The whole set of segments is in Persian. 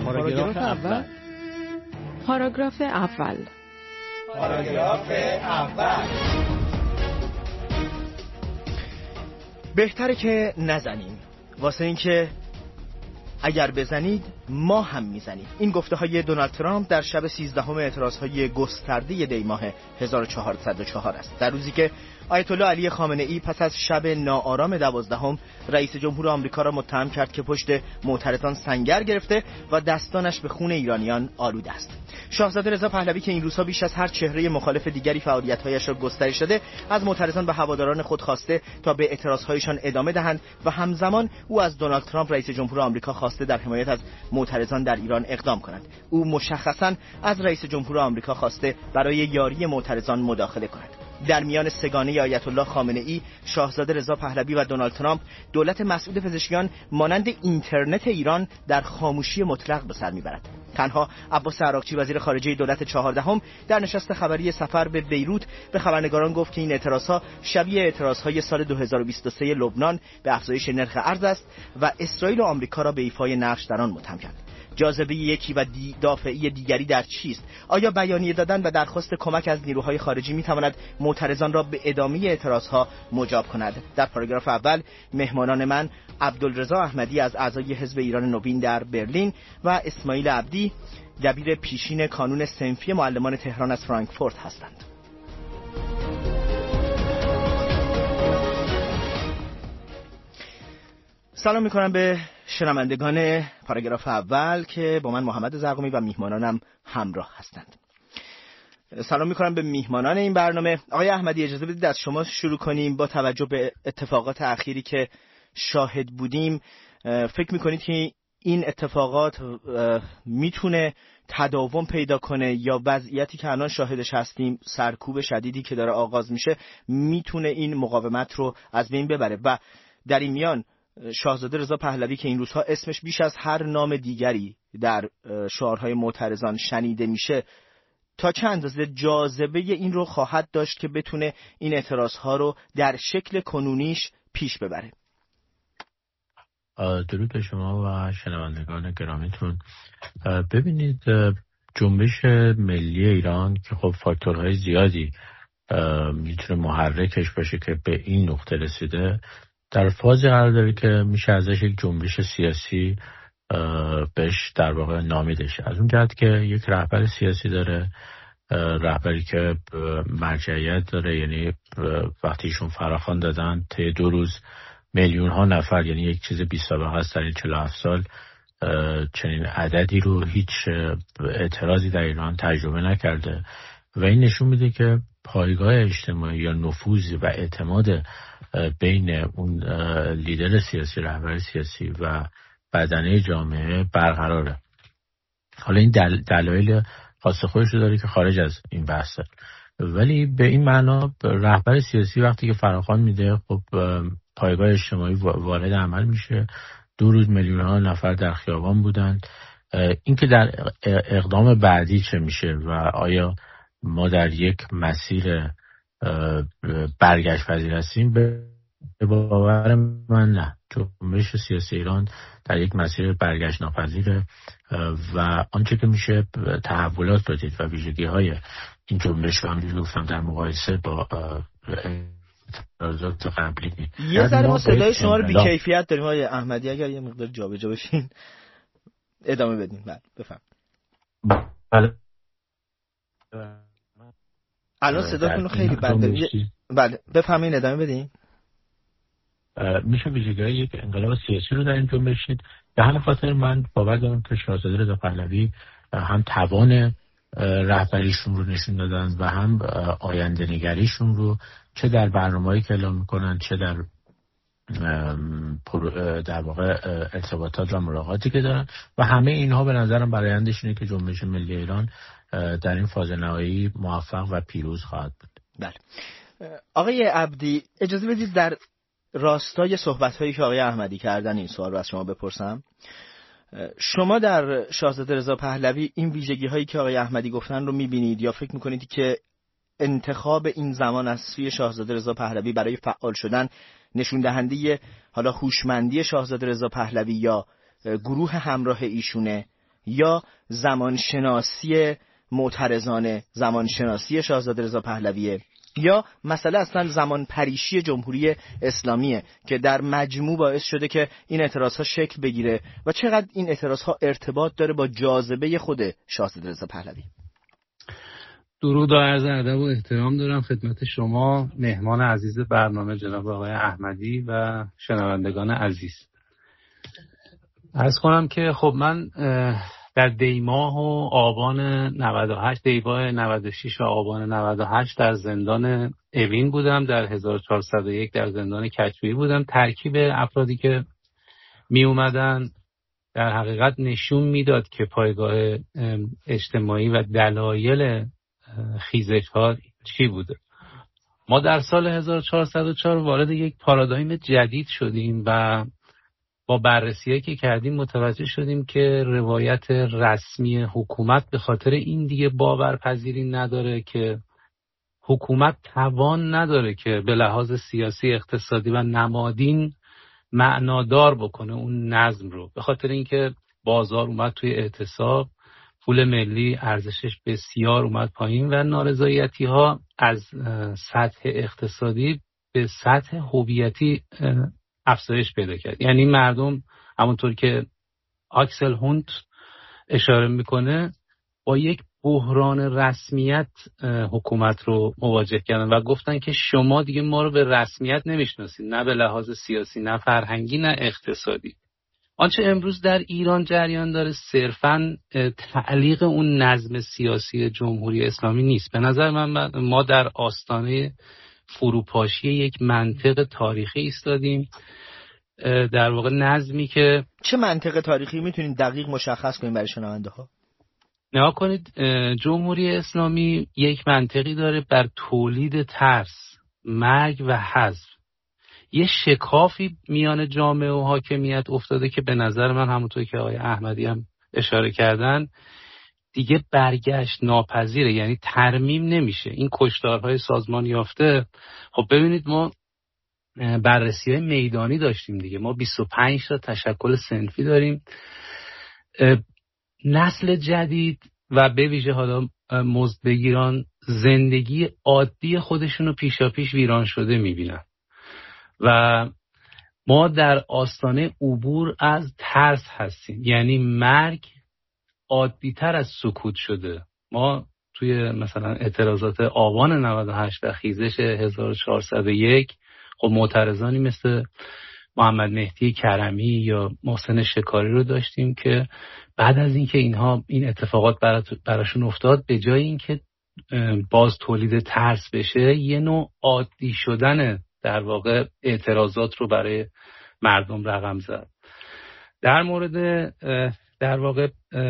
پاراگراف اول. پاراگراف اول. پاراگراف اول. بهتره که نزنیم، واسه اینکه اگر بزنید ما هم میزنیم. این گفته های دونالد ترامپ در شب 13 اعتراض های گسترده دی ماه 1404 است، در روزی که آیت الله علی خامنه ای پس از شب ناآرام 12 رئیس جمهور آمریکا را متهم کرد که پشت معترضان سنگر گرفته و دستانش به خون ایرانیان آلوده است. شاهزاده رضا پهلوی که این روزها بیش از هر چهره مخالف دیگری فعالیت‌هایش را گسترش داده، از معترضان و هواداران خود خواسته تا به اعتراض‌هایشان ادامه دهند و همزمان او از دونالد ترامپ رئیس جمهور آمریکا خواسته در حمایت از معترضان در ایران اقدام کند. او مشخصاً از رئیس جمهور آمریکا خواسته برای یاری معترضان مداخله کند. در میان سگانه آیت الله خامنه ای، شاهزاده رضا پهلوی و دونالد ترامپ، دولت مسعود پزشکیان مانند اینترنت ایران در خاموشی مطلق به سر میبرد. تنها عباس عراقچی وزیر خارجه دولت 14 در نشست خبری سفر به بیروت به خبرنگاران گفت که این اعتراضها شبیه اعتراضهای سال 2023 لبنان به افزایش نرخ ارز است و اسرائیل و آمریکا را به ایفای نقش در آن متهم کرد. جاذبه یکی و دافعی دیگری در چیست؟ آیا بیانیه دادن و درخواست کمک از نیروهای خارجی میتواند معترضان را به ادامه اعتراضها مجاب کند؟ در پاراگراف اول مهمانان من عبدالرضا احمدی از اعضای حزب ایران نوین در برلین و اسماعیل عبدی دبیر پیشین کانون صنفی معلمان تهران از فرانکفورت هستند. سلام میکنم به شنوندگان پاراگراف اول که با من محمد زرقمی و میهمانانم همراه هستند. سلام میکنم به میهمانان این برنامه. آقای احمدی اجازه بدید از شما شروع کنیم. با توجه به اتفاقات اخیری که شاهد بودیم، فکر میکنید که این اتفاقات میتونه تداوم پیدا کنه یا وضعیتی که الان شاهدش هستیم، سرکوب شدیدی که داره آغاز میشه، میتونه این مقاومت رو از بین ببره؟ و در این میان شاهزاده رضا پهلوی که این روزها اسمش بیش از هر نام دیگری در شعارهای معترضان شنیده میشه، تا چند اندازه جاذبه این رو خواهد داشت که بتونه این اعتراضها رو در شکل کنونیش پیش ببره؟ درود به شما و شنوندگان گرامیتون. ببینید، جنبش ملی ایران که خب فاکتورهای زیادی میتونه محرکش باشه که به این نقطه رسیده، در فازی قرار داره که میشه ازش یک جنبش سیاسی بهش در واقع نامیدش. از اون جهت که یک رهبر سیاسی داره، رهبری که مرجعیت داره، یعنی وقتی ایشون فراخوان دادن طی 2 روز میلیون ها نفر، یعنی یک چیز بی سابقه است در این 47 سال، چنین عددی رو هیچ اعتراضی در ایران تجربه نکرده و این نشون میده که پایگاه اجتماعی یا نفوذ و اعتماد بین اون لیدر سیاسی، رهبر سیاسی و بدنه جامعه برقراره. حالا این دلایل خاص خودش رو داره که خارج از این بحثه، ولی به این معنا رهبر سیاسی وقتی که فراخوان میده، خب پایگاه اجتماعی وارد عمل میشه. 2 روز میلیون ها نفر در خیابان بودن. این که در اقدام بعدی چه میشه و آیا ما در یک مسیر برگشت پذیر هستیم، به باور من نه. جنبش سیاسی ایران در یک مسیر برگشت ناپذیره و آنچه که میشه تحولات بدید و ویژگی های این جنبش رو هم گفتم در مقایسه با اعتراضات قبلی. یه ذره ما صدای شما رو بی‌کیفیت داریم آقای احمدی، اگر یه مقدار جابجا بشین ادامه بدین. بله بفهم. بله الان صداتون خیلی بد داریم. بله بفهمین، ادامه بدین. میشه ویژگی‌های یک انقلاب سیاسی رو در این جنبش دید. به همین خاطر من باور دارم که شاهزاده رضا پهلوی هم توان رهبریشون رو نشون دادن و هم آینده نگریشون رو، چه در برنامه‌ای که اعلام میکنن، چه در واقع ارتباطات و ملاقاتی که دارن، و همه اینها به نظرم برآیندش اینه که جنبش ملی ایران در این فاز نهایی موفق و پیروز خواهد بود. بله آقای عبدی، اجازه بدید در راستای صحبت‌هایی که آقای احمدی کردن این سوال رو از شما بپرسم. شما در شاهزاده رضا پهلوی این ویژگی‌هایی که آقای احمدی گفتن رو می‌بینید یا فکر می‌کنید که انتخاب این زمان از سوی شاهزاده رضا پهلوی برای فعال شدن نشون دهنده حالا هوشمندی شاهزاده رضا پهلوی یا گروه همراه ایشونه، یا زمانشناسی معترضانه، زمانشناسی شاهزاده رضا پهلویه، یا مسئله اصلا زمان پریشی جمهوری اسلامیه که در مجموع باعث شده که این اعتراضها شکل بگیره و چقدر این اعتراضها ارتباط داره با جاذبه خود شاهزاده رضا پهلوی؟ درود و عرض ادب و احترام دارم خدمت شما مهمان عزیز برنامه جناب آقای احمدی و شنوندگان عزیز. عرض کنم که خب من در دیماه و آبان 98 دیماه 96 و آبان 98 در زندان اوین بودم، در 1401 در زندان کجرویی بودم. ترکیب افرادی که می اومدن در حقیقت نشون میداد که پایگاه اجتماعی و دلایل خیزش ها چی بوده. ما در سال 1404 وارد یک پارادایم جدید شدیم و با بررسی‌هایی که کردیم متوجه شدیم که روایت رسمی حکومت به خاطر این دیگه باورپذیری نداره که حکومت توان نداره که به لحاظ سیاسی، اقتصادی و نمادین معنادار بکنه اون نظم رو، به خاطر اینکه بازار اومد توی اعتصاب، پول ملی ارزشش بسیار اومد پایین و نارضایتی‌ها از سطح اقتصادی به سطح هویتی افزایش پیدا کرد. یعنی مردم همونطور که آکسل هونت اشاره میکنه با یک بحران رسمیت حکومت رو مواجه کردن و گفتن که شما دیگه ما رو به رسمیت نمیشناسید، نه به لحاظ سیاسی، نه فرهنگی، نه اقتصادی. آنچه امروز در ایران جریان داره صرفاً تعلیق اون نظم سیاسی جمهوری اسلامی نیست. به نظر من ما در آستانه فروپاشی یک منطق تاریخی ایستادیم، در واقع نظمی که چه منطق تاریخی میتونین دقیق مشخص کنین برای شنونده ها؟ نگاه کنید، جمهوری اسلامی یک منطقی داره بر تولید ترس، مرگ و حذف. یه شکافی میان جامعه و حاکمیت افتاده که به نظر من همونطور که آقای احمدی هم اشاره کردن دیگه برگشت ناپذیره، یعنی ترمیم نمیشه. این کشتارهای سازمان یافته، خب ببینید ما بررسی‌های میدانی داشتیم دیگه، ما 25 تا تشکل صنفی داریم. نسل جدید و به ویژه حالا مزدبگیران زندگی عادی خودشونو پیشاپیش ویران شده میبینن و ما در آستانه عبور از ترس هستیم، یعنی مرگ عادی تر از سکوت شده. ما توی مثلا اعتراضات آبان 98 و خیزش 1401 خب معترضانی مثل محمد مهدی کرمی یا محسن شکاری رو داشتیم که بعد از اینکه این اتفاقات براشون افتاد، به جای اینکه باز تولید ترس بشه، یه نوع عادی شدن در واقع اعتراضات رو برای مردم رقم زد. در مورد در واقع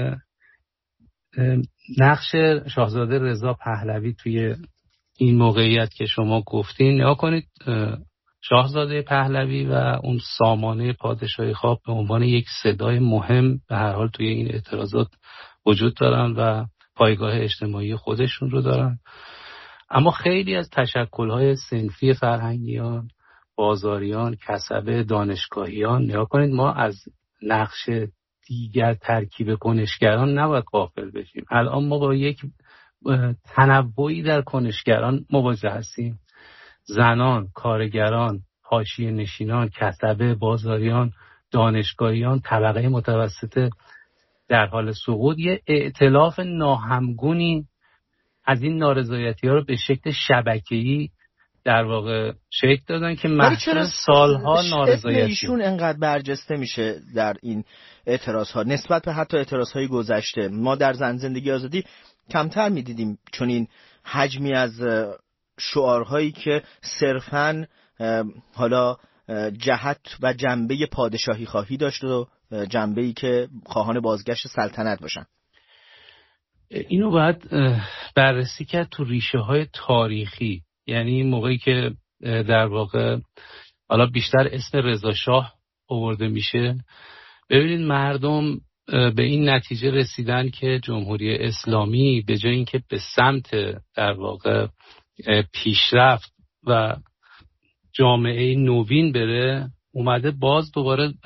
نقش شاهزاده رضا پهلوی توی این موقعیت که شما گفتین، نگاه کنید، شاهزاده پهلوی و اون سامانه پادشاهی خواب به عنوان یک صدای مهم به هر حال توی این اعتراضات وجود دارن و پایگاه اجتماعی خودشون رو دارن. اما خیلی از تشکل‌های صنفی فرهنگیان، بازاریان، کسبه، دانشگاهیان، نگاه کنید، ما از نقش دیگر ترکیب کنشگران نباید غافل بشیم. الان ما با یک تنوعی در کنشگران مواجه هستیم. زنان، کارگران، حاشیه نشینان، کسبه، بازاریان، دانشگاهیان، طبقه متوسط در حال سقوط. یه ائتلاف ناهمگونی از این نارضایتی ها رو به شکل شبکه‌ای در واقع شکل دادن که محصول سالها نارضایتی ایشون انقدر برجسته میشه در این اعتراض ها نسبت به حتی اعتراض های گذشته. ما در زندگی آزادی کمتر میدیدیم چون این حجمی از شعارهایی که صرفاً حالا جهت و جنبه پادشاهی خواهی داشت و جنبه‌ای که خواهان بازگشت سلطنت باشن. اینو باید بررسی کرد تو ریشه های تاریخی. یعنی موقعی که در واقع حالا بیشتر اسم رضا شاه آورده میشه، ببینید مردم به این نتیجه رسیدن که جمهوری اسلامی به جای اینکه به سمت در واقع پیشرفت و جامعه نوین بره، اومده باز دوباره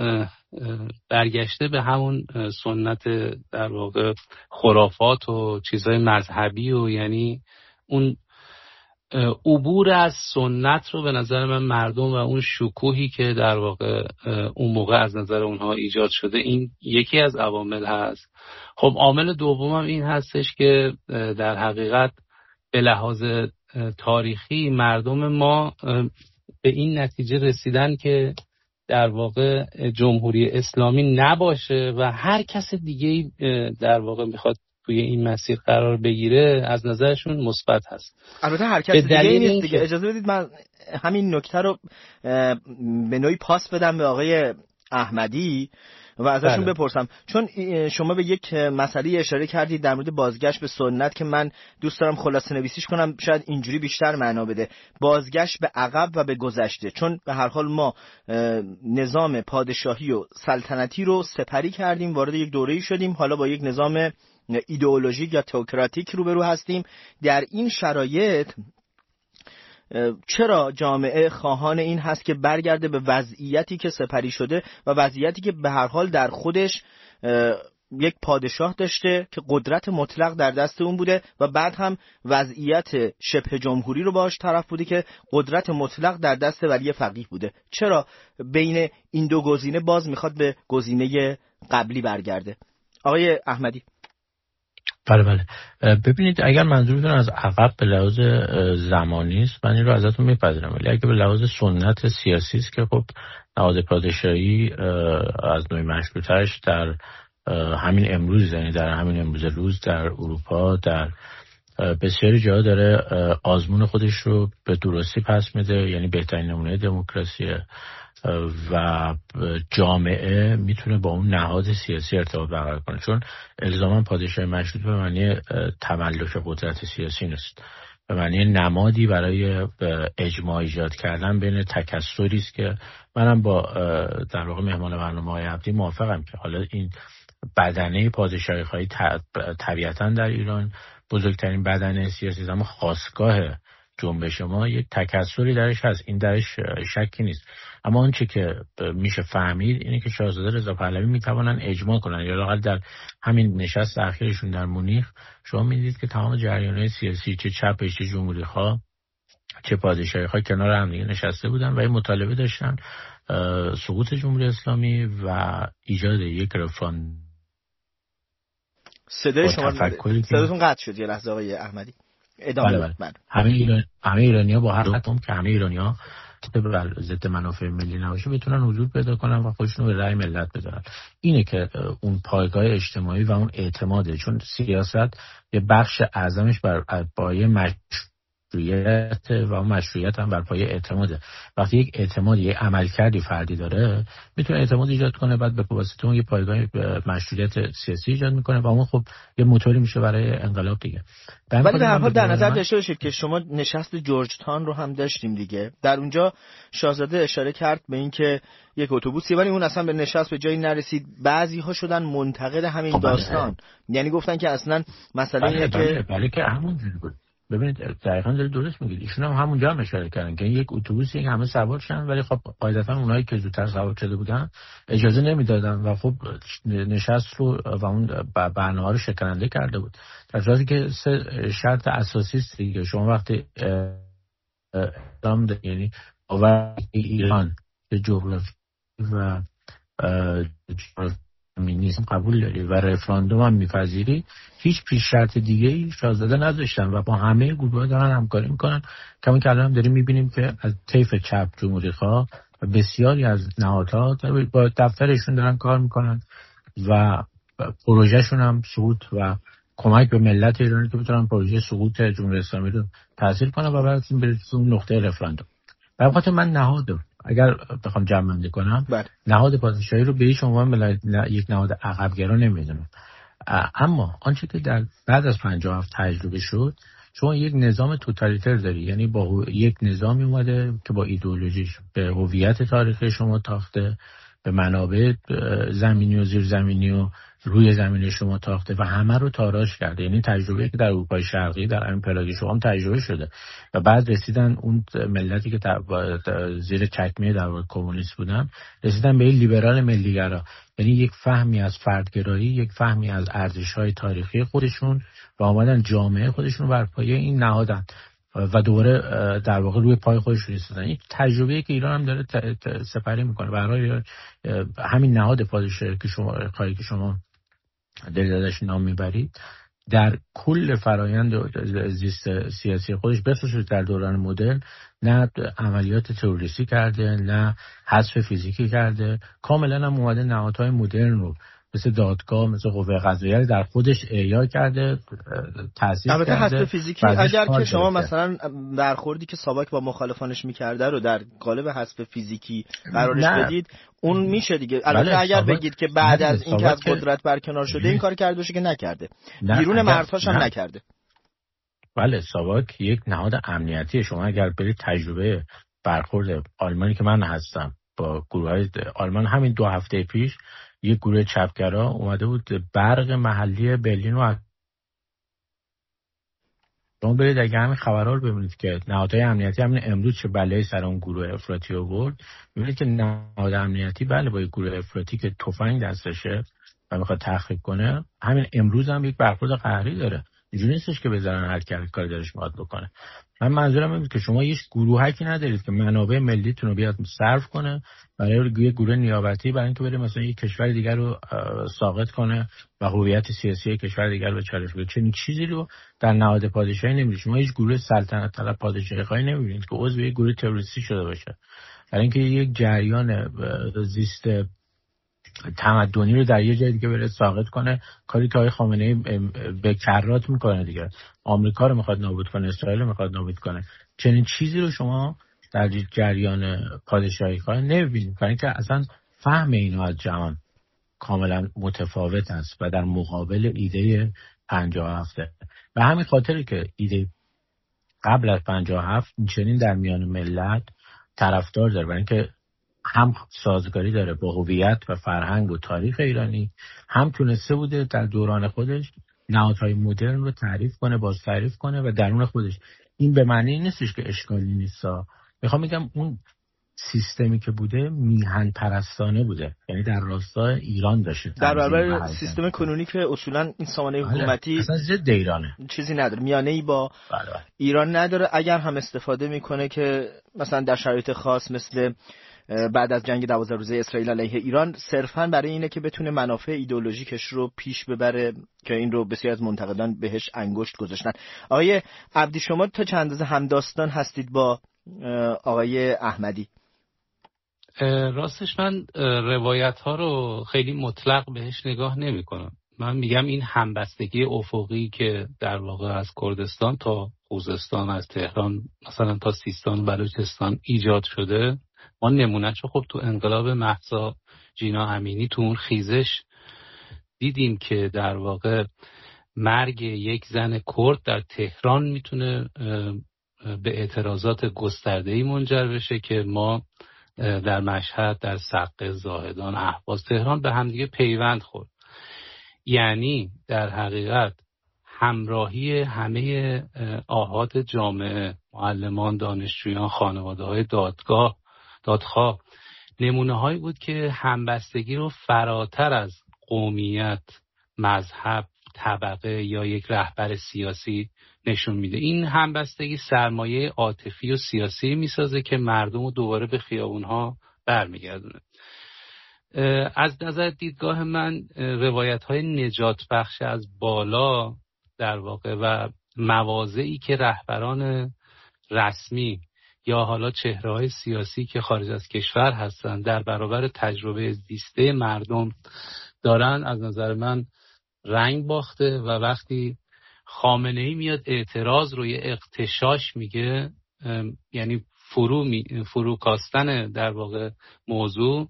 برگشته به همون سنت در واقع خرافات و چیزهای مذهبی و یعنی اون عبور از سنت رو به نظر من مردم و اون شکوهی که در واقع اون موقع از نظر اونها ایجاد شده این یکی از عوامل هست. خب عامل دومم این هستش که در حقیقت به لحاظ تاریخی مردم ما به این نتیجه رسیدن که در واقع جمهوری اسلامی نباشه و هر کس دیگه‌ای در واقع میخواد توی این مسیر قرار بگیره از نظرشون مثبت هست. البته هر کس دیگه‌ای نیست دیگه. اجازه بدید من همین نکته رو به نوعی پاس بدم به آقای احمدی و ازشون بپرسم، چون شما به یک مسئله اشاره کردید در مورد بازگشت به سنت که من دوست دارم خلاصه نویسیش کنم، شاید اینجوری بیشتر معنا بده. بازگشت به عقب و به گذشته، چون به هر حال ما نظام پادشاهی و سلطنتی رو سپری کردیم، وارد یک دوره‌ای شدیم، حالا با یک نظام ایدئولوژیک یا تئوکراتیک روبرو هستیم. در این شرایط چرا جامعه خواهان این هست که برگرده به وضعیتی که سپری شده و وضعیتی که به هر حال در خودش یک پادشاه داشته که قدرت مطلق در دست اون بوده و بعد هم وضعیت شبه جمهوری رو باهاش طرف بوده که قدرت مطلق در دست ولی فقیه بوده؟ چرا بین این دو گزینه باز میخواد به گزینه قبلی برگرده؟ آقای احمدی. بله ببینید، اگر منظورتون از عقب به لحاظ زمانی است من این رو ازتون میپذیرم، ولی اگر به لحاظ سنت سیاسی است که خب نهاد پادشاهی از نوع مشروطه‌اش در همین امروز، یعنی در همین امروز روز در اروپا در بسیاری جاها داره آزمون خودش رو به درستی پس میده، یعنی بهترین نمونه دموکراسیه و جامعه میتونه با اون نهاد سیاسی ارتباط برقرار کنه، چون الزاما پادشاهی مشروط به معنی تملک قدرت سیاسی نیست، به معنی نمادی برای اجماع ایجاد کردن بین تکثری است که منم با در واقع مهمان برنامه‌های عبدی موافقم که حالا این بدنه پادشاهی خواهی طبیعتاً در ایران بزرگترین بدنه سیاسی است، اما خاستگاه جنبش ما یک تکثری درش هست، این درش شکی نیست. اما آنچه که میشه فهمید اینه که شاهزاده رضا پهلوی میتوانن اجماع کنن، یا لااقل در همین نشست اخیرشون در مونیخ شما میدید که تمام جریان‌های سیاسی چه چپش چه جمهوری‌خواه چه پادشاهی‌خواه کنار هم دیگه نشسته بودن و این مطالبه داشتن سقوط جمهوری اسلامی و ایجاد یک رفراندوم. صدای شما صداتون قطع شد یه لحظه آقای احمدی. ادامه بله. همه ایرانی‌ها با هر رقم که همه ایرانی‌ها بر ضد منافع ملی نباشه بتونن حضور پیدا کنن و خودشون رو به رأی ملت بذارن. اینه که اون پایگاه اجتماعی و اون اعتماده، چون سیاست یه بخش اعظمش بر پایه مشروعیت و اون مشروعیت هم بر پایه اعتماده. وقتی یک اعتماد یک عملکردی فردی داره میتونه اعتماد ایجاد کنه، بعد به واسطه اون یه پایگاه مشروعیت سیاسی ایجاد میکنه و اون خب یه موتوری میشه برای انقلاب دیگه. ولی به هر حال در نظر داشته باشید که شما نشست جورج تاون رو هم داشتیم دیگه، در اونجا شاهزاده اشاره کرد به این که یک اتوبوسی، ولی اون اصلا به نشست به جایی نرسید. بعضی ها شدن منتقد همین داستان، یعنی گفتن که اصلا مسئله اینه که بله که همونجوری بود. ببینید دقیقاً داره درست میگید، ایشون هم همونجا هم اشاره کردن که یک اتوبوسی همه سوار شدن، ولی خب قاعدتاً اونایی که زودتر سوار شده بودن اجازه نمیدادن و خب نشست رو و اون برنامه رو شکننده کرده بود. در صورتی که شرط اساسی است دیگه، شما وقتی یعنی باور ایران به جغرافی و فمینیسم قبول داری و رفراندوم هم میپذیری، هیچ پیش شرط دیگه ای شاهزاده نداشتن و با همه گروه‌ها دارن همکاری میکنن. کما که الان هم داریم میبینیم که از طیف چپ جمهوری خواه و بسیاری از نهادها با دفترشون دارن کار میکنن و پروژهشون هم سقوط و کمک به ملت ایرانی که بتونن پروژه سقوط جمهوری اسلامی رو تأثیر کنن و بعد برسون نقطه رفراندوم. در واقع من نهاد اگر بخوام جمع‌بندی کنم نهاد پادشاهی رو به هیچ عنوان یک نهاد عقب‌گرا نمی‌دونم، اما آنچه که در بعد از 57 تجربه شد، شما یک نظام توتالیتر داری، یعنی با یک نظامی اومده که با ایدئولوژیش به هویت تاریخی شما تاخته، به منابع زمینی و زیرزمینی و روی زمین شما تاخته و همه رو تاراج کرده. یعنی تجربه‌ای که در اروپای شرقی در همین پلاژ شما هم تجربه شده و بعد رسیدن اون ملتی که زیر چکمه در واقع کمونیست بودن رسیدن به این لیبرال ملیگرا، یعنی یک فهمی از فردگرایی، یک فهمی از ارزش‌های تاریخی خودشون و آمدن جامعه خودشون رو بر پایه این نهادن و دوباره در واقع روی پای خودشون ایستادن. این تجربه‌ای که ایران هم داره سپری میکنه. برای همین نهاد پادشاهی که شما دلیلش نام میبرید در کل فرایند زیست سیاسی خودش بخصوص در دوران مدرن نه عملیات تروریستی کرده، نه حذف فیزیکی کرده، کاملا هم اومده نهادهای مدرن رو مثل دادگاه، مثل قوه قضاییه در خودش احیا کرده، تأسیس کرده. البته حذف فیزیکی اگر که شما مثلا برخوردی که ساواک با مخالفانش میکرده رو در قالب حذف فیزیکی قرارش بدید، اون میشه دیگه. البته اگر بگید که بعد از اینکه از قدرت برکنار شده این کار کرده باشه که نکرده، بیرون مرزهاش هم نکرده. بله، ساواک یک نهاد امنیتی. شما اگر برید تجربه برخورد آلمانی که من هستم با گروه‌های آلمان، همین 2 هفته پیش یک گروه چپگرا اومده بود برق محلی برلین رو شما برید اگه همین خبرها رو ببینید که نهادهای امنیتی همین امروز چه بلایی سر اون گروه افراطی آورد، ببینید که نهاد امنیتی بله با یک گروه افراطی که تفنگ دستشه و میخواد تخریب کنه، همین امروز هم یک برخورد قهری داره. اینجوری نیستش که بذارن هر کاری دلش میخواد بکنه. من منظورم اینه که شما هیچ گروهکی ندارید که منابع ملیتون رو بیاد صرف کنه برای یک گروه نیابتی، برای اینکه بره مثلا یک کشور دیگر رو ساقط کنه و هویت سیاسی کشور دیگر رو چالش بده. چنین چیزی رو در نهاد پادشاهی نمی‌بینید. شما هیچ گروه سلطنت طلب پادشاهی خواهی نمی‌بینید که عضو یک گروه تروریستی شده باشه، برای اینکه یک جریان زیست تمدنی رو در یه جای دیگه بره ساقط کنه. کاری که آقای خامنه‌ای به کرات میکنه دیگه. آمریکا رو میخواد نابود کنه، اسرائیل رو میخواد نابود کنه. چنین چیزی رو شما در جریان پادشاهی خواهی نمیبینید، برای اینکه اصلا فهم اینا از جهان کاملا متفاوت است و در مقابل ایده 57. و همین خاطره که ایده قبل از 57 چنین در میان ملت طرفدار داره، برای اینکه هم سازگاری داره با هویت و فرهنگ و تاریخ ایرانی، هم تونسته بوده در دوران خودش نهادهای مدرن رو تعریف کنه، باز تعریف کنه و درون خودش. این به معنی نیستش که اشکالی نیستا. میخوام بگم اون سیستمی که بوده میهن پرستانه بوده، یعنی در راستای ایران داشته. در برابر سیستم کنونی که اصولا این سامانه حکومتی اصلا ضد ایرانه، چیزی نداره، میانه‌ای با ایران نداره. اگر هم استفاده میکنه که مثلا در شرایط خاص مثل بعد از جنگ 12 روزه اسرائیل علیه ایران صرفاً برای اینه که بتونه منافع ایدئولوژیکش رو پیش ببره، که این رو بسیار از منتقدان بهش انگشت گذاشتن. آقای عبدی، شما تا چند اندازه همداستان هستید با آقای احمدی؟ راستش من روایت ها رو خیلی مطلق بهش نگاه نمی کنم. من میگم این همبستگی افقی که در واقع از کردستان تا خوزستان، از تهران مثلا تا سیستان و بلوچستان ایجاد شده، ما نمونهشو خب تو انقلاب مهسا جینا امینی تو اون خیزش دیدیم که در واقع مرگ یک زن کرد در تهران میتونه به اعتراضات گسترده‌ای منجر بشه که ما در مشهد، در سقه، زاهدان، اهواز، تهران به همدیگه پیوند خورد. یعنی در حقیقت همراهی همه آحاد جامعه، معلمان، دانشجویان، خانواده‌های دادخواه نمونه هایی بود که همبستگی رو فراتر از قومیت، مذهب، طبقه یا یک رهبر سیاسی نشون میده. این همبستگی سرمایه عاطفی و سیاسی میسازه که مردم رو دوباره به خیابونها برمیگردونه. از نظر دیدگاه من روایت های نجات بخش از بالا در واقع و مواضعی که رهبران رسمی یا حالا چهره‌های سیاسی که خارج از کشور هستن در برابر تجربه زیسته مردم دارن، از نظر من رنگ باخته و وقتی خامنه‌ای میاد اعتراض رو یه اغتشاش میگه، یعنی فرو کاستن در واقع موضوع،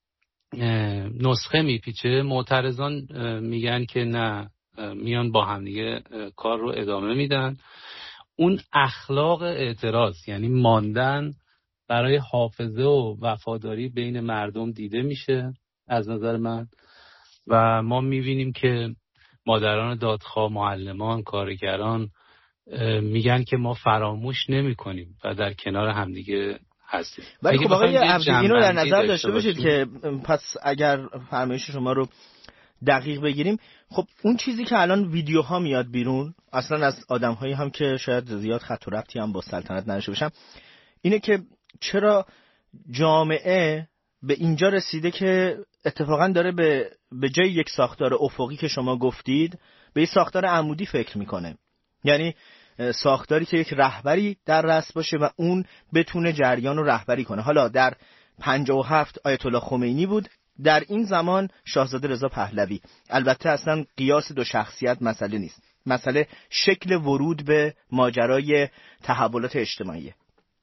نسخه میپیچه، معترضان میگن که نه، میان با هم دیگه کار رو ادامه میدن. اون اخلاق اعتراض، یعنی ماندن برای حافظه و وفاداری بین مردم دیده میشه از نظر من. و ما میبینیم که مادران دادخواه، معلمان، کارگران میگن که ما فراموش نمی کنیم و در کنار همدیگه هستیم. ولی خب آقای عبدی اینو در نظر داشته باشید که پس اگر فرمایش شما رو دقیق بگیریم، خب اون چیزی که الان ویدیوها میاد بیرون اصلا از آدم‌هایی هم که شاید زیاد خط و ربطی هم با سلطنت نداشته باشن، اینه که چرا جامعه به اینجا رسیده که اتفاقا داره به جای یک ساختار افقی که شما گفتید به یک ساختار عمودی فکر میکنه. یعنی ساختاری که یک رهبری در رأس باشه و اون بتونه جریان رو رهبری کنه. حالا در 57 آیت الله خمینی بود، در این زمان شاهزاده رضا پهلوی. البته اصلا قیاس دو شخصیت مسئله نیست، مسئله شکل ورود به ماجرای تحولات اجتماعی.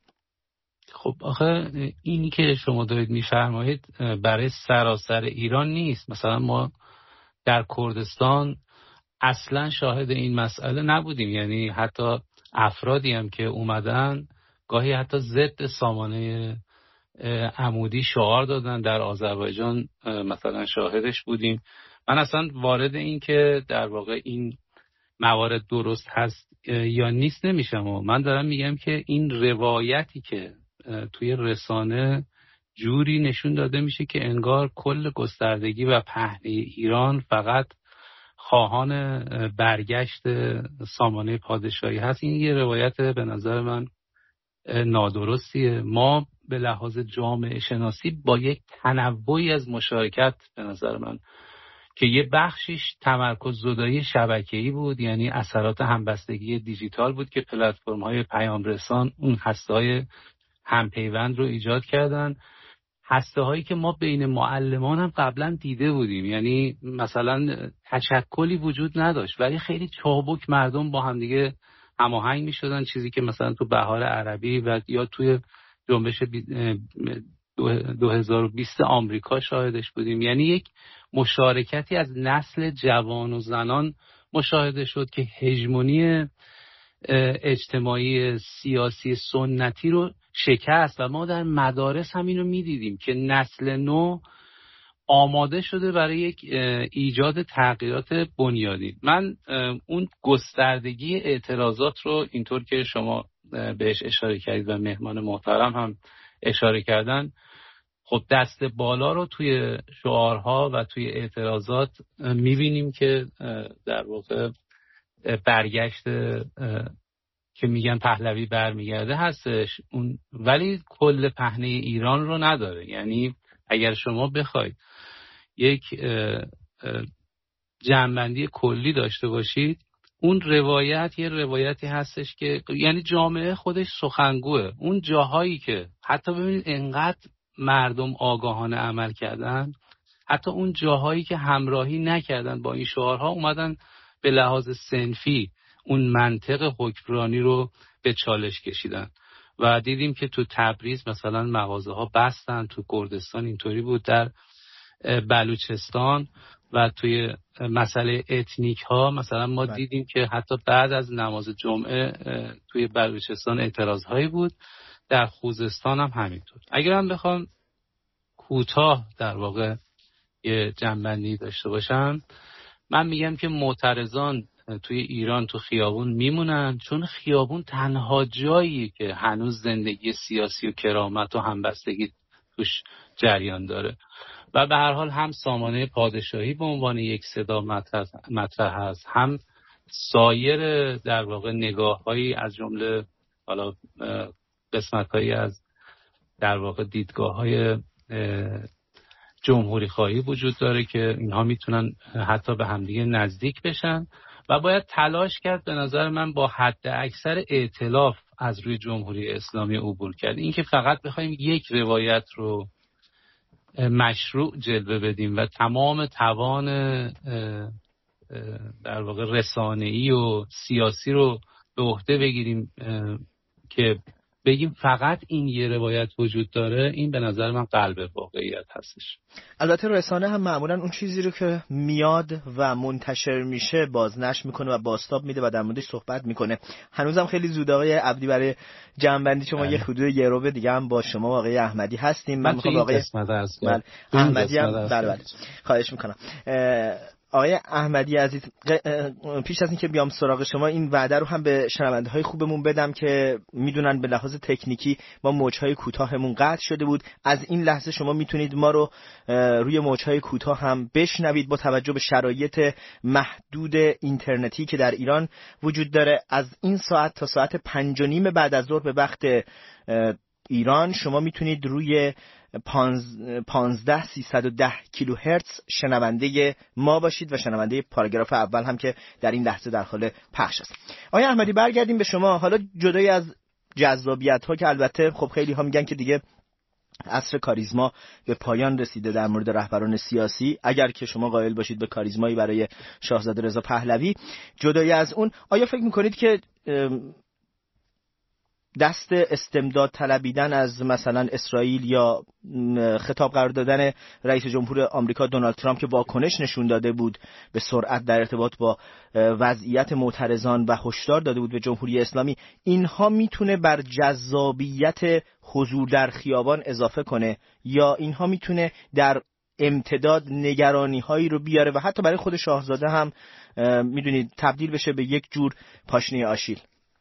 خب آخه اینی که شما دارید میفرمایید برای سراسر ایران نیست. مثلا ما در کردستان اصلا شاهد این مسئله نبودیم، یعنی حتی افرادی هم که اومدن گاهی حتی ضد سامانه عمودی شعار دادن. در آذربایجان مثلا شاهدش بودیم. من اصلا وارد این که در واقع این موارد درست هست یا نیست نمیشم و من دارم میگم که این روایتی که توی رسانه جوری نشون داده میشه که انگار کل گستردگی و پهنه ایران فقط خواهان برگشت سامانه پادشاهی هست. این یه روایت به نظر من نادرستیه. ما به لحاظ جامعه شناسی با یک تنوعی از مشارکت به نظر من که یه بخشش تمرکز زدایی شبکه‌ای بود، یعنی اثرات همبستگی دیجیتال بود که پلتفرم‌های پیام رسان اون هسته‌های همپیوند رو ایجاد کردن. هسته‌هایی که ما بین معلمان هم قبلا دیده بودیم، یعنی مثلا تشکلی وجود نداشت ولی خیلی چابک مردم با هم دیگه هماهنگ می‌شدن، چیزی که مثلا تو بهار عربی و یا توی جنبش 2020 آمریکا شاهدش بودیم. یعنی یک مشارکتی از نسل جوان و زنان مشاهده شد که هژمونی اجتماعی سیاسی سنتی رو شکست و ما در مدارس هم اینو میدیدیم که نسل نو آماده شده برای یک ایجاد تغییرات بنیادین. من اون گستردگی اعتراضات رو اینطور که شما بهش اشاره کردید و مهمان محترم هم اشاره کردن، خب دست بالا رو توی شعارها و توی اعتراضات میبینیم که در واقع برگشت که میگن پهلوی برمیگرده هستش اون، ولی کل پهنه ایران رو نداره. یعنی اگر شما بخواید یک جمع‌بندی کلی داشته باشید، اون روایت یه روایتی هستش که یعنی جامعه خودش سخنگوه. اون جاهایی که حتی ببینید انقدر مردم آگاهانه عمل کردن، حتی اون جاهایی که همراهی نکردن با این شعارها اومدن به لحاظ صنفی اون منطق حکمرانی رو به چالش کشیدن و دیدیم که تو تبریز مثلا مغازه ها بستن، تو کردستان اینطوری بود، در بلوچستان و توی مسئله اتنیک ها مثلا ما دیدیم که حتی بعد از نماز جمعه توی بلوچستان اعتراض هایی بود، در خوزستان هم همینطور. اگر من بخوام کوتاه در واقع یه جنبندی داشته باشم، من میگم که معترضان توی ایران تو خیابون میمونن چون خیابون تنها جاییه که هنوز زندگی سیاسی و کرامت و همبستگی توش جریان داره و به هر حال هم سامانه پادشاهی به عنوان یک صدا مطرح هست، هم سایر در واقع نگاه‌هایی از جمله حالا قسمت‌هایی از در واقع دیدگاه‌های جمهوری خواهی وجود داره که اینها میتونن حتی به همدیگه نزدیک بشن و باید تلاش کرد به نظر من با حد اکثر ائتلاف از روی جمهوری اسلامی عبور کرد. این که فقط بخوایم یک روایت رو مشروع جلوه بدیم و تمام توان در واقع رسانه‌ای و سیاسی رو به عهده بگیریم که بگیم فقط این یه روایت وجود داره، این به نظر من قلب واقعیت هستش. البته رسانه هم معمولا اون چیزی رو که میاد و منتشر میشه بازنشر میکنه و بازتاب میده و در موردش صحبت میکنه. هنوزم خیلی زود آقای عبدی برای جمع‌بندی شما یه حدود یه ربع دیگه هم با شما آقای احمدی هستیم. من میخوام آقای احمدی هم بله خواهش میکنم. آقای احمدی عزیز، پیش از اینکه بیام سراغ شما این وعده رو هم به شنونده‌های خوبمون بدم که میدونن به لحاظ تکنیکی ما موج‌های کوتاهمون قطع شده بود. از این لحظه شما میتونید ما رو روی موج‌های کوتاه هم بشنوید با توجه به شرایط محدود اینترنتی که در ایران وجود داره. از این ساعت تا ساعت 5:30 بعد از ظهر به وقت ایران شما میتونید روی 15310 کیلوهرتز شنونده ما باشید و شنونده پاراگراف اول هم که در این لحظه در حال پخش است. آقای احمدی برگردیم به شما. حالا جدای از جذابیت ها که البته خب خیلی ها میگن که دیگه عصر کاریزما به پایان رسیده در مورد رهبران سیاسی، اگر که شما قائل باشید به کاریزمایی برای شاهزاده رضا پهلوی، جدای از اون آیا فکر میکنید که دست استمداد طلبیدن از مثلا اسرائیل یا خطاب قرار دادن رئیس جمهور آمریکا دونالد ترامپ که واکنش نشون داده بود به سرعت در ارتباط با وضعیت معترضان و هشدار داده بود به جمهوری اسلامی، اینها میتونه بر جذابیت حضور در خیابان اضافه کنه یا اینها میتونه در امتداد نگرانی هایی رو بیاره و حتی برای خود شاهزاده هم میدونید تبدیل بشه به یک جور پاشنه آشیل؟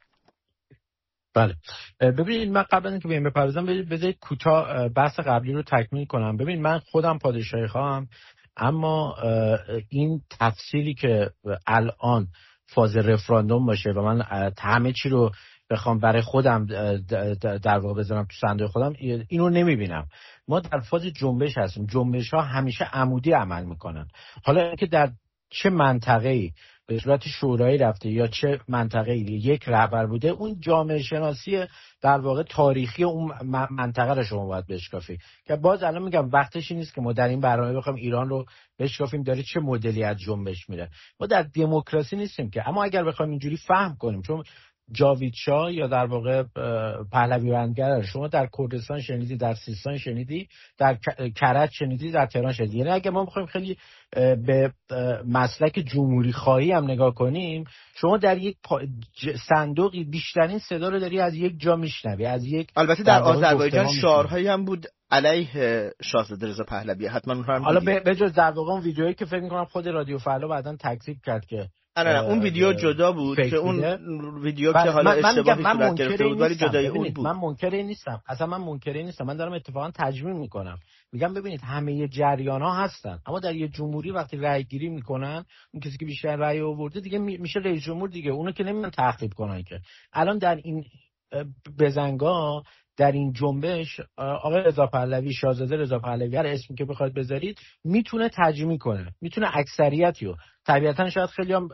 بله ببینید، من قبل از اینکه بهم بپردازم بذارید کوتاه بحث قبلی رو تکمیل کنم. ببینید من خودم پادشاهی خواهم، اما این تفصیلی که الان فاز رفراندوم باشه و من همه چی رو بخوام برای خودم در واقع بذارم تو صندوق خودم، اینو نمیبینم. ما در فاز جنبش هستیم. جنبش ها همیشه عمودی عمل میکنن. حالا اینکه در چه منطقه‌ای به صورت شورایی رفته یا چه منطقه‌ای یک رهبر بوده، اون جامعه شناسی در واقع تاریخی اون منطقه رو شما باید بشکافی. که باز الان میگم وقتش نیست که ما در این برنامه بخوایم ایران رو بشکافیم داره چه مدلی از جنبش میره. ما در دموکراسی نیستیم که. اما اگر بخوایم اینجوری فهم کنیم، چون جاوید شاه یا در واقع پهلوی بندگر شما در کردستان شنیدی، در سیستان شنیدی، در کرج شنیدی، در تهران شنیدی. یعنی اگه ما بخوایم خیلی به مسلک جمهوری خواهی هم نگاه کنیم، شما در یک صندوقی بیشترین صدا رو داری از یک جا میشنوی، از یک. البته در آذربایجان شعارهایی هم بود علیه شاهزاده رضا پهلوی، حتما اون هم حالا به جز در واقع اون ویدیویی که فکر می‌کنم خود رادیو فعلا بعداً تکذیب کرد که نه اون ویدیو جدا بود که اون ویدیو که حالا اشتباهی صورت گرفته بود ولی جدای اون بود. من منکر نیستم، اصلا من منکر نیستم، من دارم اتفاقا تجمیل میکنم. میگم ببینید همه جریان‌ها هستن، اما در یه جمهوری وقتی رأی گیری میکنن اون کسی که بیشتر رأی آورده دیگه میشه رئیس جمهور دیگه، اونو که نمیان تعقیب کنن. که الان در این بزنگاه، در این جنبش، آقای رضا پهلوی، شاهزاده رضا پهلوی، هر اسمی که بخواید بذارید، میتونه تجمیع کنه، میتونه اکثریتیو. طبیعتا شاید خیلی هم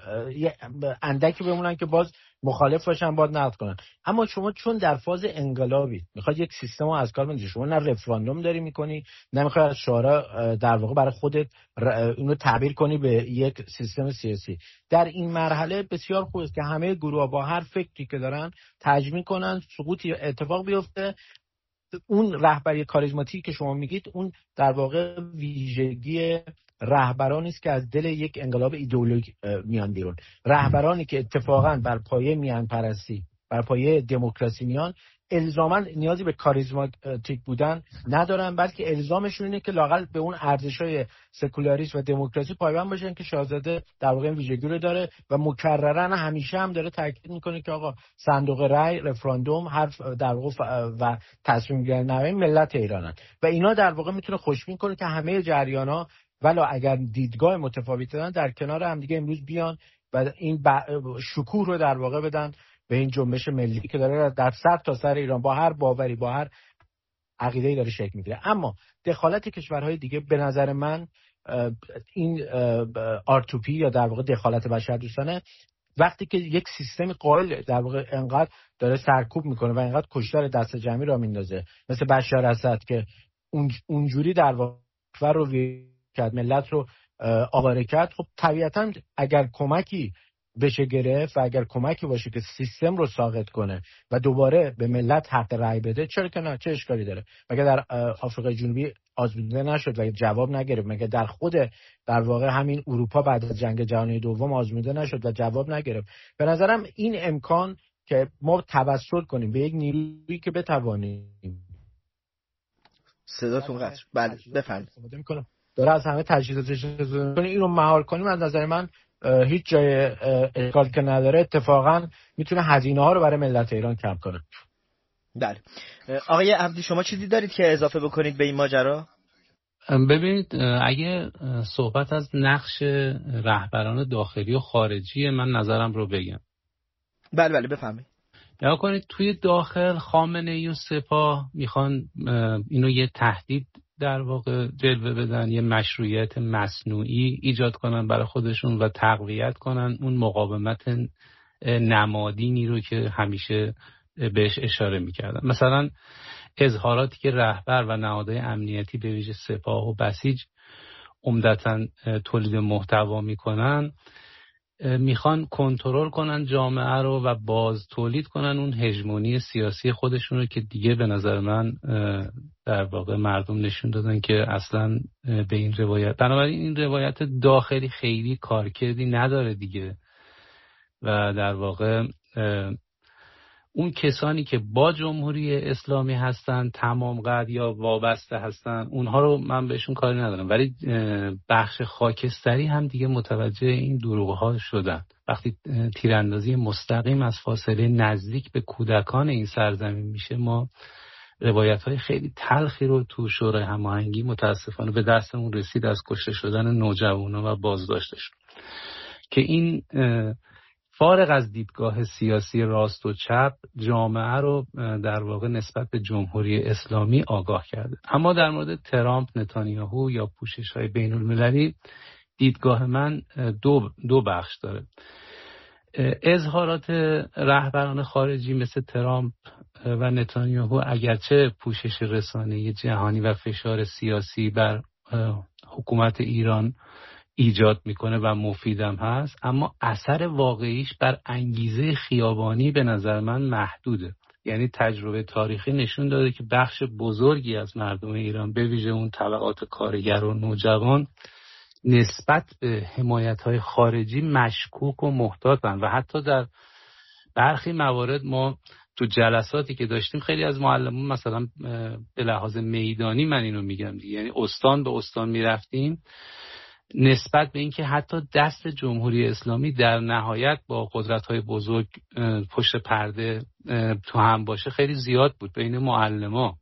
اندکی بمونن که باز مخالف باشن، باید نقد کنن. اما شما چون در فاز انقلابی میخواد یک سیستم رو از کار بندازی، شما نه رفراندوم داری میکنی، نه میخوای از شورا در واقع برای خودت اینو تعبیر کنی به یک سیستم سیاسی. در این مرحله بسیار خوبه که همه گروه‌ها با هر فکری که دارن تجمیع کنن، سقوطی اتفاق بیفته. اون رهبری کاریزماتیکی که شما میگید، اون در واقع ویژگی رهبرانی است که از دل یک انقلاب ایدئولوژیک میان بیرون. رهبرانی که اتفاقا بر پایه میان پرستی، بر پایه دموکراسی میان، الزاما نیازی به کاریزماتیک بودن ندارن، بلکه الزامشون اینه که لااقل به اون ارزش‌های سکولاریسم و دموکراسی پایبند باشن که شاهزاده در واقع این ویژگی رو داره و مکررن همیشه هم داره تاکید میکنه که آقا صندوق رای، رفراندوم، حرف در واقع و تصمیم گیری نهایی ملت ایرانن و اینا در واقع میتونه خوشبین کنه که همه جریان‌ها ولی اگر دیدگاه متفاوتی دارن در کنار هم دیگه امروز بیان و این شکوه رو در واقع بدن به این جنبش ملی که داره در سر تا سر ایران با هر باوری، با هر عقیده‌ای داره شکل میگیره. اما دخالت کشورهای دیگه به نظر من این R2P یا در واقع دخالت بشردوستانه، وقتی که یک سیستم قائل در واقع انقدر داره سرکوب میکنه و انقدر کشتار دست جمعی را میندازه مثل بشار اسد که اونجوری در واقع رو کرد، ملت رو آواره کرد، خب طبیعتا اگر کمکی بشه گرفت و اگر کمکی باشه که سیستم رو ساقط کنه و دوباره به ملت حق رأی بده، چرا که نه؟ چه اشکالی داره؟ مگه در آفریقای جنوبی آزموده نشد و جواب نگرفت؟ مگه در خود در واقع همین اروپا بعد از جنگ جهانی دوم آزموده نشد و جواب نگرفت؟ به نظرم این امکان که ما توسل کنیم به یک نیرویی که بتوانیم. صداتون قطع. بله بفرمایید. داره از همه تجهیزاتش اینو مهار کنیم، از نظر من هیچ جای اشکال که نداره، اتفاقا میتونه هزینه ها رو برای ملت ایران کم کنه. بله. آقای عبدی شما چیزی دارید که اضافه بکنید به این ماجرا؟ ببینید، اگه صحبت از نقش رهبران داخلی و خارجی، من نظرم رو بگم. بله بفرمایید. نگاه کنید، توی داخل خامنه‌ای و سپاه میخوان اینو یه تهدید در واقع جلوه بدن، یه مشروعیت مصنوعی ایجاد کنن برای خودشون و تقویت کنن اون مقاومت نمادینی رو که همیشه بهش اشاره میکردن. مثلا اظهاراتی که رهبر و نهادهای امنیتی به ویژه سپاه و بسیج عمدتاً تولید محتوا میکنن، میخوان کنترل کنن جامعه رو و باز تولید کنن اون هژمونی سیاسی خودشون رو که دیگه به نظر من در واقع مردم نشون دادن که اصلا به این روایت، بنابراین این روایت داخلی خیلی کارکردی نداره دیگه. و در واقع اون کسانی که با جمهوری اسلامی هستن تمام قد یا وابسته هستن، اونها رو من بهشون کاری ندارم، ولی بخش خاکستری هم دیگه متوجه این دروغ‌ها شدن. وقتی تیراندازی مستقیم از فاصله نزدیک به کودکان این سرزمین میشه، ما روایت‌های خیلی تلخی رو تو شورای هماهنگی متاسفانه به دستمون رسید از کشته شدن نوجوانان و بازداشتشون، که این فارغ از دیدگاه سیاسی راست و چپ جامعه رو در واقع نسبت به جمهوری اسلامی آگاه کرده. اما در مورد ترامپ، نتانیاهو یا پوشش‌های بین المللی، دیدگاه من دو بخش داره. اظهارات رهبران خارجی مثل ترامپ و نتانیاهو اگرچه پوشش رسانه‌ای جهانی و فشار سیاسی بر حکومت ایران ایجاد میکنه و مفیدم هست، اما اثر واقعیش بر انگیزه خیابانی به نظر من محدوده. یعنی تجربه تاریخی نشون داده که بخش بزرگی از مردم ایران، به ویژه اون طبقات کارگر و نوجوان، نسبت به حمایت‌های خارجی مشکوک و محتاطن و حتی در برخی موارد ما تو جلساتی که داشتیم خیلی از معلمان مثلا به لحاظ میدانی، من اینو میگم دیگه، یعنی استان به استان میرفتیم، نسبت به اینکه حتی دست جمهوری اسلامی در نهایت با قدرت‌های بزرگ پشت پرده تو هم باشه خیلی زیاد بود بین معلما.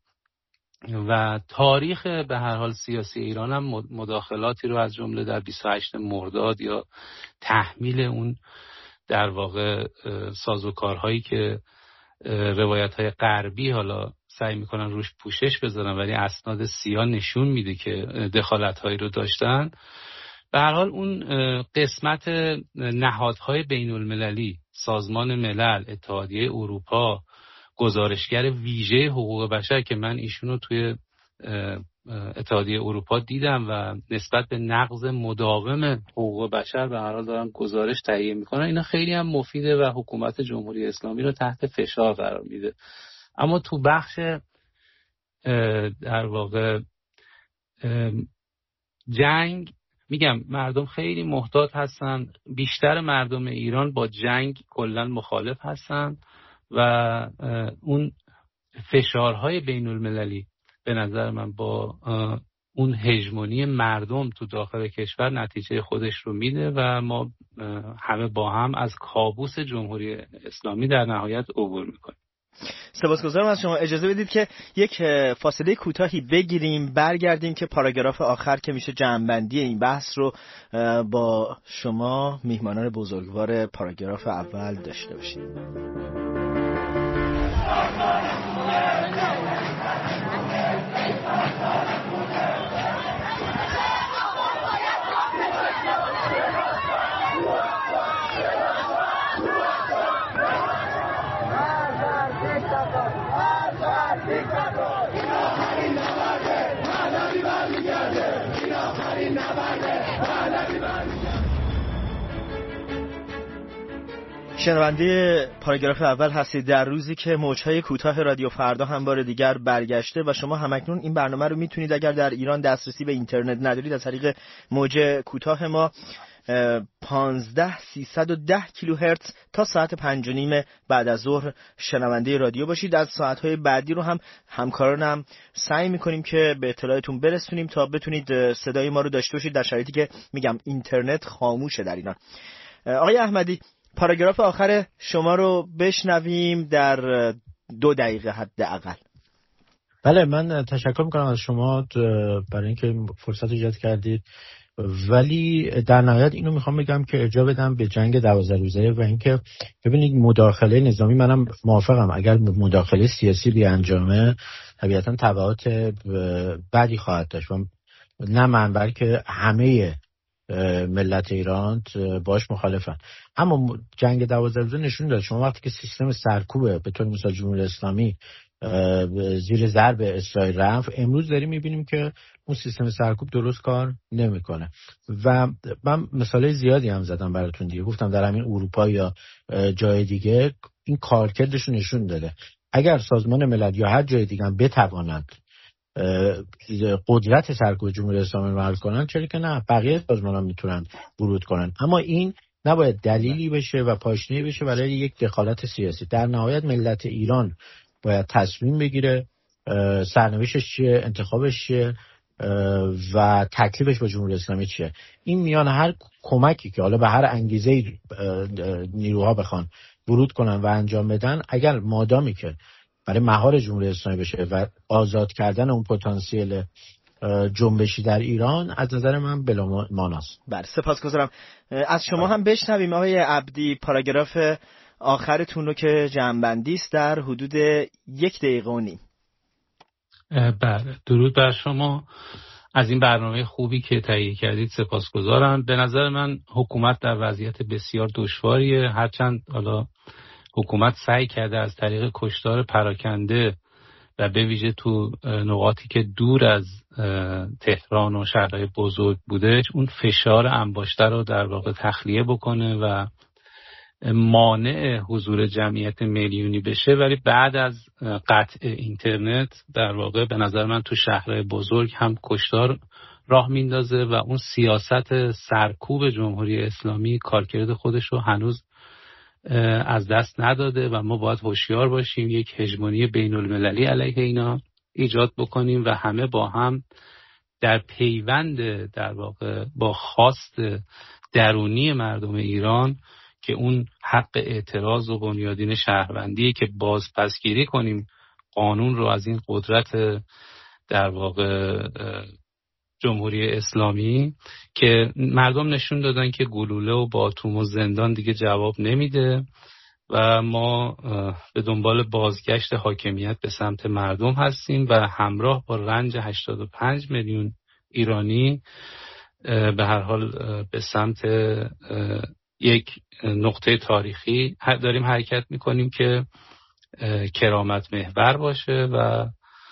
و تاریخ به هر حال سیاسی ایران هم مداخلاتی رو از جمله در 28 مرداد یا تحمیل اون در واقع سازوکارهایی که روایت‌های غربی حالا سعی میکنن روش پوشش بذارن ولی اسناد سیاه نشون میده که دخالت‌هایی رو داشتن. به هر حال اون قسمت نهادهای بین المللی، سازمان ملل، اتحادیه اروپا، گزارشگر ویژه حقوق بشر که من ایشونو توی اتحادیه اروپا دیدم و نسبت به نقض مداوم حقوق بشر به هر حال دارن گزارش تهیه میکنن، اینا خیلی هم مفیده و حکومت جمهوری اسلامی رو تحت فشار قرار میده. اما تو بخش در واقع جنگ، میگم مردم خیلی محتاط هستن. بیشتر مردم ایران با جنگ کلا مخالف هستن و اون فشارهای بین المللی به نظر من با اون هژمونی مردم تو داخل کشور نتیجه خودش رو میده و ما همه با هم از کابوس جمهوری اسلامی در نهایت عبور میکنیم. سپاسگزارم از شما. اجازه بدید که یک فاصله کوتاهی بگیریم، برگردیم که پاراگراف آخر که میشه جمع‌بندی این بحث رو با شما میهمانان بزرگوار پاراگراف اول داشته باشیم. شنونده پاراگراف اول هستید در روزی که موج‌های کوتاه رادیو فردا هم بار دیگر برگشته و شما همکنون این برنامه رو میتونید اگر در ایران دسترسی به اینترنت ندارید از طریق موج کوتاه ما 15310 کیلوهرتز تا ساعت 5:30 بعد از ظهر شنونده رادیو باشید. از ساعت‌های بعدی رو هم همکارانم سعی می‌کنیم که به اطلاعتون برسونیم تا بتونید صدای ما رو داشته باشید در شرایطی که میگم اینترنت خاموشه در ایران. آقای احمدی، پاراگراف آخر شما رو بشنویم در 2 دقیقه حداقل. بله، من تشکر میکنم از شما برای اینکه فرصت ایجاد کردید، ولی در نهایت اینو میخوام بگم که ارجاع بدم به جنگ 12 روزه و اینکه ببینید مداخله نظامی، منم موافقم اگر مداخله سیاسی بیانجامه طبیعتا تبعات بدی خواهد داشت و نه من بلکه همه ملت ایران باش مخالفن. اما جنگ 12 روزه نشون داد شما وقتی که سیستم سرکوب به طور مثال جمهوری اسلامی زیر ضرب اسرائیل رفت، امروز داریم میبینیم که اون سیستم سرکوب درست کار نمیکنه و من مثالای زیادی هم زدم براتون دیگه، گفتم در همین اروپا یا جای دیگه این کارکردش رو نشون داده. اگر سازمان ملل یا هر جای دیگه هم بتوانند قدرت سرکوب جمهوری اسلامی رو حل کنن، چرا که نه، بقیه سازمان‌ها میتونن ورود کنن. اما این نباید دلیلی بشه و پاشنه‌ای بشه برای یک دخالت سیاسی. در نهایت ملت ایران باید تصمیم بگیره سرنوشتش چیه، انتخابش چیه و تکلیفش با جمهوری اسلامی چیه. این میان هر کمکی که حالا به هر انگیزه نیروها بخوان ورود کنن و انجام بدن، اگر مادامی که برای مهار جمهوری اسلامی بشه و آزاد کردن اون پتانسیل جنبشی در ایران، از نظر من بلا ماناست. بله، سپاسگزارم. از شما هم بشنویم آقای عبدی پاراگراف آخرتون رو که جمع‌بندی است در حدود 1 دقیقه و نیم. بله، درود بر شما. از این برنامه خوبی که تهیه کردید سپاسگزارم. به نظر من حکومت در وضعیت بسیار دشواریه، هرچند حالا حکومت سعی کرده از طریق کشتار پراکنده و به ویژه تو نقاطی که دور از تهران و شهرهای بزرگ بوده اون فشار انباشته رو در واقع تخلیه بکنه و مانع حضور جمعیت میلیونی بشه، ولی بعد از قطع اینترنت در واقع به نظر من تو شهرهای بزرگ هم کشتار راه میندازه و اون سیاست سرکوب جمهوری اسلامی کارکرد خودش رو هنوز از دست نداده و ما باید هوشیار باشیم، یک هژمونی بین المللی علیه اینا ایجاد بکنیم و همه با هم در پیوند در واقع با خواست درونی مردم ایران که اون حق اعتراض و بنیادین شهروندی که بازپسگیری کنیم قانون رو از این قدرت در واقع جمهوری اسلامی که مردم نشون دادن که گلوله و باتوم و زندان دیگه جواب نمیده و ما به دنبال بازگشت حاکمیت به سمت مردم هستیم و همراه با رنج 85 میلیون ایرانی به هر حال به سمت یک نقطه تاریخی داریم حرکت میکنیم که کرامت محور باشه و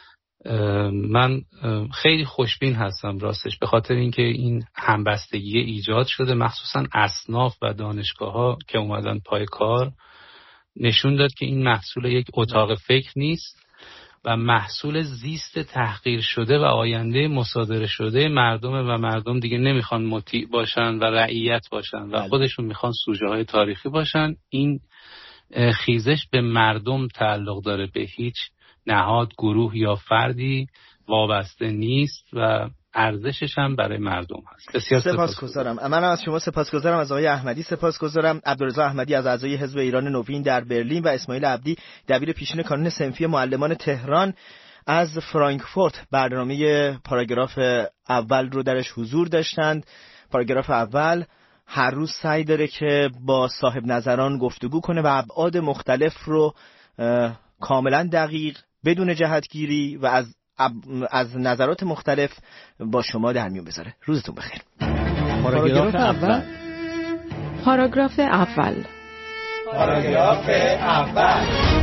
من خیلی خوشبین هستم راستش به خاطر اینکه این همبستگی ایجاد شده، مخصوصا اصناف و دانشگاه‌ها که اومدن پای کار نشون داد که این محصول یک اتاق فکر نیست و محصول زیست تحقیر شده و آینده مصادره شده مردم و مردم دیگه نمیخوان مطیع باشن و رعیت باشن و خودشون میخوان سوژه های تاریخی باشن. این خیزش به مردم تعلق داره، به هیچ نهاد، گروه یا فردی وابسته نیست و ارزشش هم برای مردم هست. بسیار سپاسگزارم. من از شما سپاسگزارم، از آقای احمدی سپاسگزارم، عبدالرضا احمدی از اعضای حزب ایران نوین در برلین و اسماعیل عبدی دبیر پیشین کانون صنفی معلمان تهران از فرانکفورت برنامه پاراگراف اول رو درش حضور داشتند. پاراگراف اول هر روز سعی داره که با صاحب نظران گفتگو کنه و ابعاد مختلف رو کاملا دقیق بدون جهتگیری و از نظرات مختلف با شما در میون بذاره. روزتون بخیر. پاراگراف اول. پاراگراف اول.